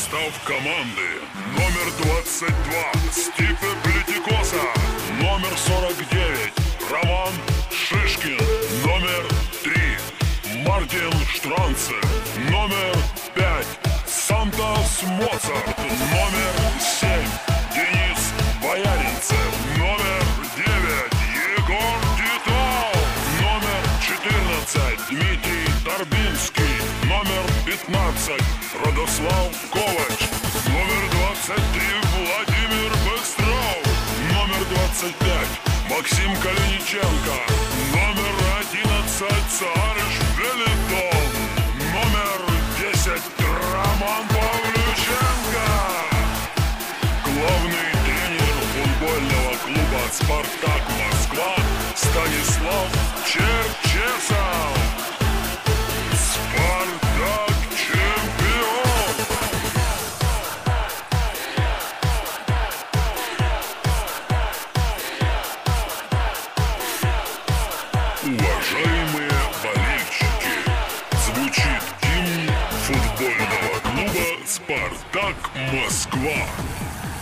Состав команды: номер 22 Степе Плетикоса, номер 49 Роман Шишкин, номер 3 Мартин Штранцель, номер 5 Сантос Моцарт, номер 7 Денис Бояринцев, номер 9 Егор Титов, номер 14 Дмитрий Торбинский, номер 15 Радослав Ковач, номер 23 Владимир Быстров, номер 25 Максим Калиниченко, номер 11 Цариш Велитон, номер 10 Роман Павлюченко. Главный тренер футбольного клуба «Спартак Москва» Станислав Черчесов. Спартак чемпион! Уважаемые болельщики, звучит гимн футбольного клуба «Спартак Москва».